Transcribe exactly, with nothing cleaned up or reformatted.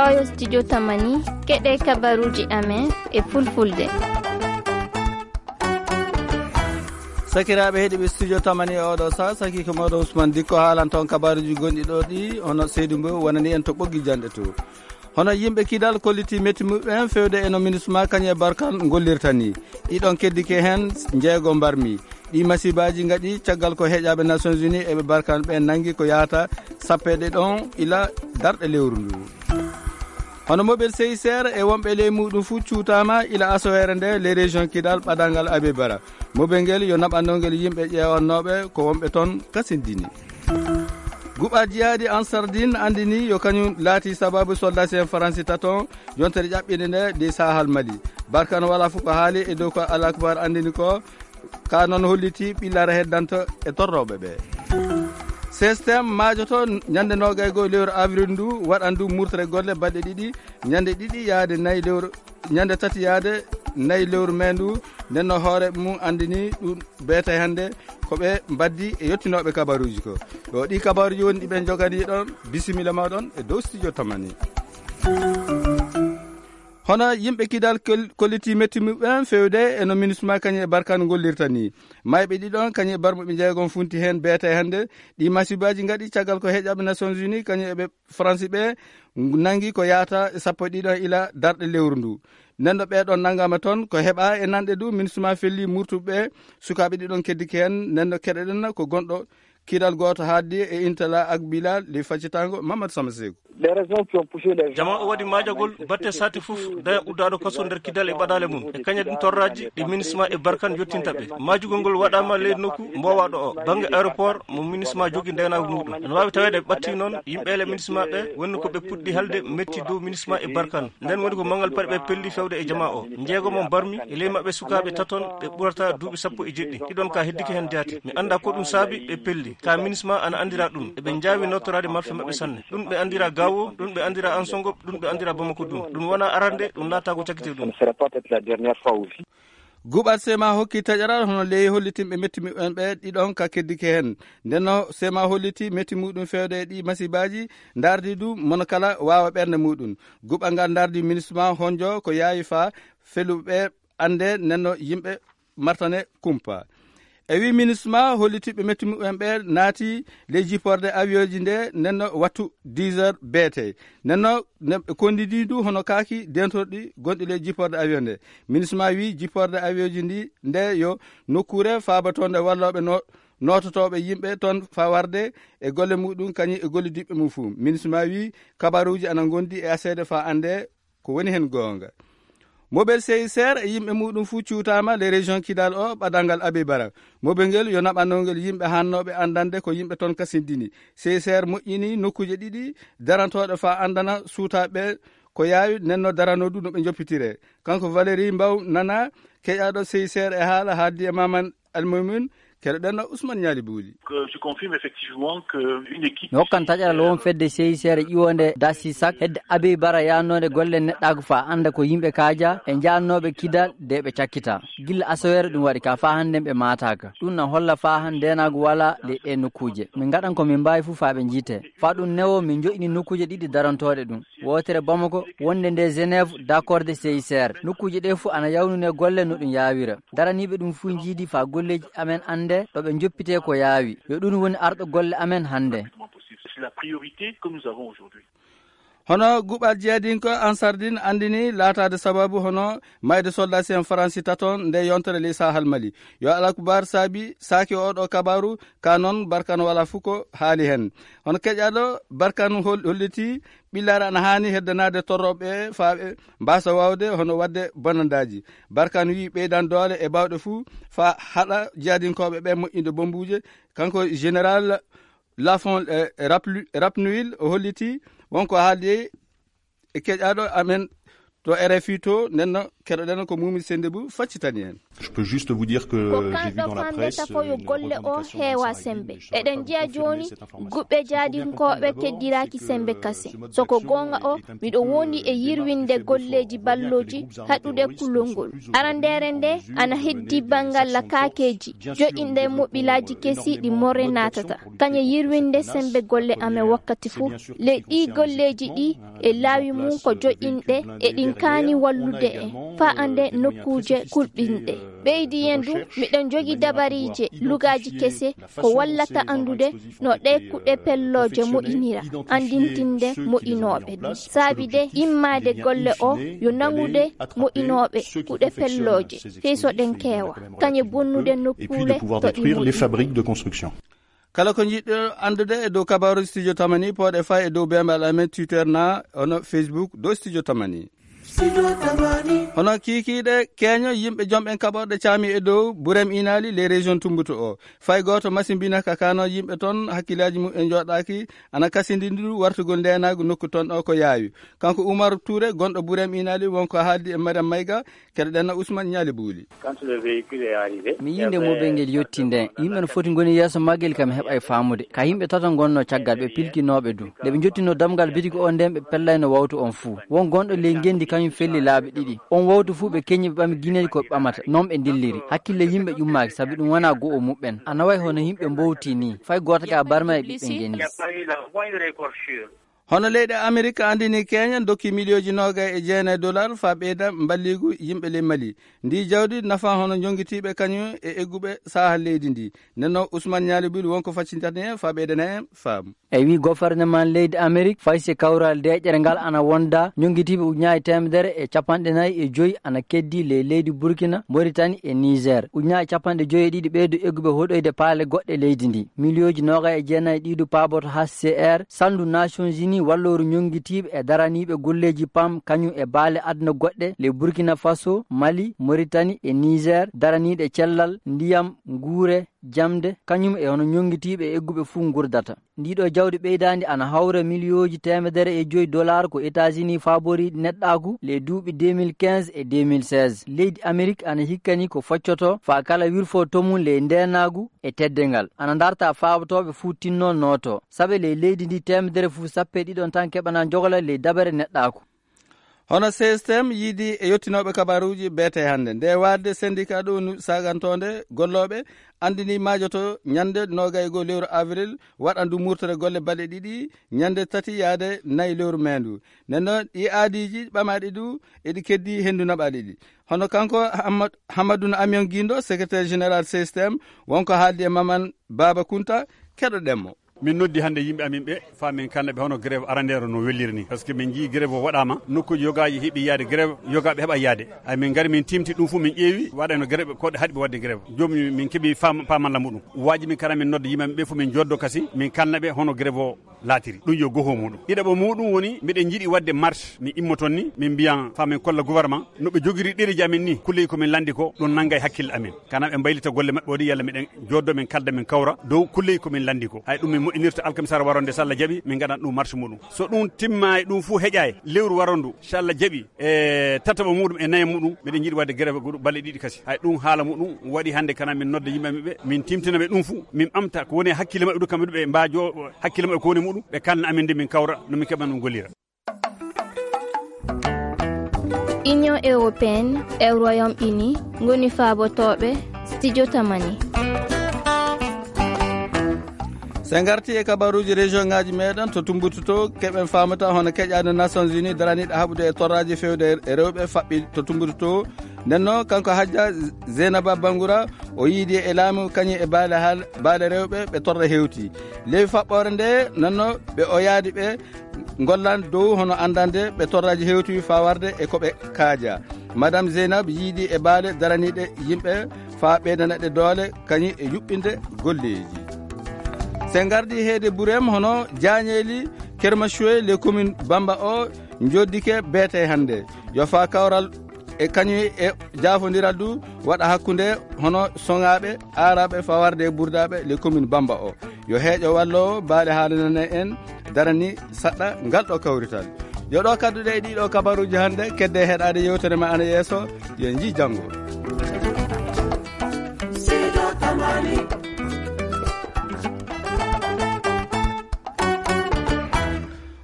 ɗo yo studio tamani keɗe kabaruji amen e fulfulde. sakiraɓe heeɗiɓe studio tamani e oɗo sa saki ko mawɗo Ousmane Dikko haalan toon kabaruji gonɗi ɗo ɗi hono Seydou Mbow wonani en to ɓoggi janɗe to hono yimɓe kidal kolliti metti muɓen fewde eno MINUSMA kañe barkan gollirta ni ɗiɗon keddike hen jeego mbarmi ɗi masibaji gaɗi caggal ko heeƴaɓe Nations Unies eɓe barkan ɓe nangui ko yahata sappeɗe ɗon ila darɗe lewru ndu hono moɓel C I C R e wonɓe ley muɗum fuu cuutama ila asowere nde les régions kidal ɓadangal Abbé Bara moɓel ngel yo naɓandogel yimɓe ƴewannoɓe ko wonɓe toon kasindini guɓa jiyaɗi ansardine andini yo kañum laati sababu soldat en français taton yontere ƴaɓɓinde nde ɗi sahal Mali barkano wala fo ko haali e dow ko Al-Akbar andini ko ka noon holliti ɓillare heddanto e torroɓe ɓe systéme majoto ñande nogay go lewru avril ndu waɗan ndu murtere golle balɗe ɗiɗi ñande ɗiɗi yaade nayyi lewru ñande tati yaade nayyi lewru mai ndu nenno hoore mum andini ɗum beete hande koɓe mbaddi e yettinoɓe kabaruji ko ɗo ɗi kabaruji woni ɗiɓe jogani ɗon bisimilla mawɗon e dow studio tamani hono yimɓe kidal kolliti metti muɓen fewde eno MINUSMA kañe barkan gollirta ni mayɓe ɗiɗon kañe barmuɓe jeegom funti hen beete hande ɗi masibaji gaɗi caggal ko heeƴaɓe Nations Unies kañe eɓe France ɓe nangui ko yahata sappo ɗiɗon ila darɗe lewru ndu nenɗo ɓeɗon naggama toon ko heeɓa e nanɗe ɗu MINUSMA felli murtuɓe sukaɓe ɗiɗon keddiki hen nenno keɗeɗen ko gonɗo kidal goto haaddi e intala ak bilal li faccitango Mamadou Sama Sekou jama o waɗi majagol batte sati fof daya uddaɗo kaso nder kidal e ɓaɗale mum e kaña ɗin torraji ɗi MINUSMA e barkan jottinta ɓe majugol ngol waɗama leydi nokku mbowaɗo o banggue aéroport mo MINUSMA jogui ndenago muɗum ene wawi tawede ɓe ɓatti noon yimɓele MINUSMA ɓe wonni koɓe puɗɗi halde metti dow MINUSMA e barkan nden woni ko mangal paɗe ɓe pelli fewde e jama o jeegomon barmi e ley mabɓe sukaɓe taton ɓe ɓurata duuɓi sappo e jeɗɗi ɗiɗon ka heddiki hen jaati mi anda ko ɗum saabi ɓe pelli ka MINUSMA ana andira ɗum eɓe jawi nottorade marfe mabɓe sanne ɗum ɓe andira gawo ɗum ɓe andira ansongop ɗum ɓe andira Bamako ɗum ɗum wona arande ɗum naata ko cakkite ɗum guɓat sema hokki taƴaral hono ley hollitimɓe metti muɓen ɓe ɗiɗon ka keddike hen ndenno sema holliti metti muɗum fewde e ɗi masibaji dardi ɗum mono kala wawa ɓerde muɗum guɓal ngal dardi MINUSMA honjo ko yawi fa feluɓe ande nenno yimɓe martane kumpa e wi MINUSMA hollitiɓe metti muɓen ɓe naati ley jipporde avion ji nde nenno wattu dix heures beete nenno kondidi ndu hono kaaki dentorɗi gonɗi ley jipporde avion nde MINUSMA wi jipporde avion ji ndi nde yo nokkure faaba toon nde walloɓe no nototoɓe yimɓe toon fa warde e golle muɗum kañum e golle diɓɓe mum fuu MINUSMA wi kabaruji ana gondi e asede fa ande ko woni hen gonga moɓel C I C R e yimɓe muɗum fuu cuutama les régions kidal o ɓadangal Abbé Bara moɓel ngel yo naɓanogel yimɓe hannoɓe andande ko yimɓe toon kasindini C I C R moƴƴini nokkuje ɗiɗi darantoɗe fa andana suutaɓe ko yawi nenno darano ɗum no ɓe joppitire kanko Valérie Mbaw Nana keƴaɗo C I C R e haala haaddi e Maman Almomin keɗoɗenno Ousmane Niali Bouli mi hokkan taƴaral won fedde C I C R ƴiwonde dasi sak hedde Abbé Bara yannode golle neɗɗago fa anda ko yimɓe kaaja e jannoɓe kidal de ɓe cakkita gilla asowere ɗum waɗi ka fa hande ɓe mataka ɗum na holla fa han ndenago wala le ɗe nokkuje min gaɗan ko min mbawi fuu fa ɓe jiite fa ɗum newo min joƴini nokkuje ɗiɗi darantoɗe ɗum wotere Bamako wonde nde Genève d'accorde C I C R nokkuje ɗe fuu ana yawnune golle no ɗum yawira daraniɓe ɗum fuu jiidi fa golleji amen ande ɗo ɓe joppite ko yaawi yo ɗum woni arɗo golle amen hande hono guɓal jeeyadinko ansardine andini laatade sababu hono mayde soldat en français taton nde yontere ley sahal Mali yo Al-Akbar saabi saaki oɗo kabaru ka noon barkan wala fuu ko haali hen hono keƴaɗo barkan holliti ɓillare ana hani heddanade torroɓe faaɓe mbasa wawde hono wadde bonandaji barkan wi ɓeydan doole e bawɗe fuu fa haɗa jeeyadinkoɓe ɓe moƴƴinde bombuje kanko général Lafon Rapnuil o holliti wonko haaldi e keƴaɗo amen to R F I to nenno keɗoɗen ko Mumi Sendebou faccitani hen Je peux juste vous dire que j'ai vu dans la presse une revendication hewa sembe eden jiya joni gubbe jadinkoɓe keddiraki sembe kase soko gonga o miɗo wondi e yirwinde golleji balloji haɗude kulolngol arandere nde ana heddi bangal lakakeji joƴinɗe moɓilaji kesiɗi more natata kañe yirwinde sembe golle amen wakkati fuu le ɗi golleji ɗi e laawi mum ko joƴinɗe e ɗin kaani wallude en fa ande nokkuje kulɓinɗe ɓeydi yendu miɗen jogi dabarije lugaji kese ko wallata andude no ɗe kuɗe pelloje moƴinira andintinde moƴinoɓe ɗi saabi de immade golle o yo nangude moƴinoɓe kuɗe pelloje feesoɗen keewa kañe bonnude nokkule to ɗi kala ko jiɗɗo andude e dow kabaru studio tamani poɗe fay e dow bembal amen Twitter na ono Facebook dow studio tamani hono kikiɗe keño yimɓe jomɓen kaɓorɗe caami e dow Burem Inali les régions tumbuto o fay goto masimbina kakano yimɓe toon hakkillaji mum e joɗaki ana kasidindu wartugol ndenago nokku toon o ko yaawi kanko Oumar Touré gonɗo Burem Inali wonko haaldi e Mariam Mayga keɗoɗenno Ousmane Ñali Bouli mi yinde moɓel ngel yetti nden yimɓe no foti goni yeeso maggel kam heɓa e famude ka yimɓe tata gonno caggal ɓe pilkinoɓe du nde ɓe jottino damgal bitigo o nden ɓe pellayno wawtu on fuu won gonɗo ley gendi kañum felli laaɓi ɗiɗi on wawtu fuu ɓe keñi ɓe ɓami guineji ko ɓamata non ɓe dilliri hakkille yimɓe ƴummaki saabi ɗum wona go'o muɓɓen ana wayi hono yimɓe mbowti ni fay goto ka barma e ɓiɓɓe gendi hono leyɗe Amérique andini Kenya dokki milioji noga e jeenayi dollar fa ɓeyda balligu yimɓe ley Mali ndi jawdi nafa hono jongitiɓe kañum e egguɓe saaha leydi ndi nenno Ousmane Ñali Bouli wonko faccintata hen fa ɓeydana hen faamu e wi gouvernement leydi Amérique fayse kawral deƴƴere ngal ana wonda jongitiɓe ujunaje temedere e capanɗe nayyi e joyyi ana keddi le leydi Burkina Mauritanie e Niger ujunaje capanɗe joyyi ɗiɗi ɓeydu egguɓe hoɗoyde paale goɗɗe leydi ndi milioji noga e jeenayi ɗiɗo paboto H C R sandu Nations Unies walloru ñongitiɓe e daraniɓe golleji pam kañum e baale aduna goɗɗe le Burkina Faso Mali Mauritanie e Niger daraniɗe cellal ndiyam guure jamde kañum e hono ñongitiɓe e egguɓe fuu gurdata ndiɗo jawdi ɓeydandi ana hawra milioji temedere e joyi dollar ko États-Unis faboriɗi neɗɗaku le duuɓi deux mille quinze et deux mille seize leydi Amérique ana hikkani ko faccoto fa kala wirfo tomum le ndenagu e teddengal ana darta fabotoɓe fuu tinno noto saabe le leydi ndi temedere fuu sappe ɗiɗon tan keɓana jogola le dabare neɗɗaku hono systéme yiidi e yettinoɓe kabaruji beete hannde nde wadde syndicat ɗo sagantonde golloɓe andini majoto ñande nogay go lewru avril waɗandu murtore golle balɗe ɗiɗi ñande tati yaade nayyi lewru mendu nenno ɗi aadiji ɓamaɗi du eɗi keddi hendu naɓaɗi ɗi hono kanko Hamadoune Amion Guindo secrétaire général systéme wonko haaldi e Maman Baba Kunta keɗoɗenmo min noddi hande yimɓe amin ɓe fa min kanna ɓe hono grève arandero no welliri ni par ce que min jii grève o waɗama nokkuji yogaji heeɓi yaade grève yogaɓe heeɓa yaade ay min gari min timti ɗum foof min ƴeewi waɗano grève koɗe haaɗi ɓe wadde grève jomum min keeɓi pamalla muɗum waji min kana min nodda yimɓe ɓe foof min joddo kasi min kanna ɓe hono grève o laatiri ɗum yo goho muɗum ɗiɗaɓo muɗum woni miɗen jiiɗi wadde marche mi immoton ni min mbiyan fa min kolla gouvernement noɓe jogiri ɗereji amin ni kulleyi komin landi ko ɗum nangga e hakkille amin kana ɓe mbaylita golle maɓɓe waɗi yalla miɗen joddo min kalda min kawra dow kulleyi komin landi ko hay ɗum min moƴƴinirta alkamisara waronde so Allah jaaɓi min gaɗan ɗum marche muɗum so ɗum timma e ɗum fuu heƴay lewru warondu so Allah jaaɓi e tataɓa muɗum e naya muɗum miɗen jiiɗi wadde grève balle ɗiɗi kasi hay ɗum haala muɗum waɗi hande kana min nodda yimɓe amin ɓe min timtinaɓe ɗum fuu min ɓamta ko woni hakkille maɓɓe ɗum kamɓe ɓe mbajo hakkille maɓɓe ko woni muɗum ɓe kalna amin nde min kawra no min keɓa ɗum gollira Union européenne e Royaume-Uni ngoni faabotoɓe studio tamani sen garti e kabaruji région ngaji meɗen to tumbututo keɓen famata hono keƴade Nations Unies daraniɗo haɓude e torraji fewde e rewɓe faɓɓi to tumbututo nenno kanko Hadja Zeynaba Bangoura o yiidi e laamu kañum e baale hal baale rewɓe ɓe torra hewti lewi faɓɓore nde nenno ɓe o yaadi ɓe gollan dow hono andande ɓe torraji hewti fa warde e koɓe kaaja madame Zeynab yiidi e baale daraniɗe yimɓe fa ɓeydanaɗe doole kañum e yuɓɓinde golleji sen gardi heede Burem hono Diagneli Kermachoue les communes Bamba o joddike beete hande yo fa kawral e kañum e jafodiral du waɗa hakkude hono soŋaɓe araɓe fawarde e ɓurdaɓe les communes Bamba o yo heeƴo wallo baale haalanane en darani saɗɗa ngal ɗo kawrital yo ɗo kadduɗe e ɗiɗo kabaruji hande kedde heeɗade yewtere ma ana yeeso yo jii janggo. Amfani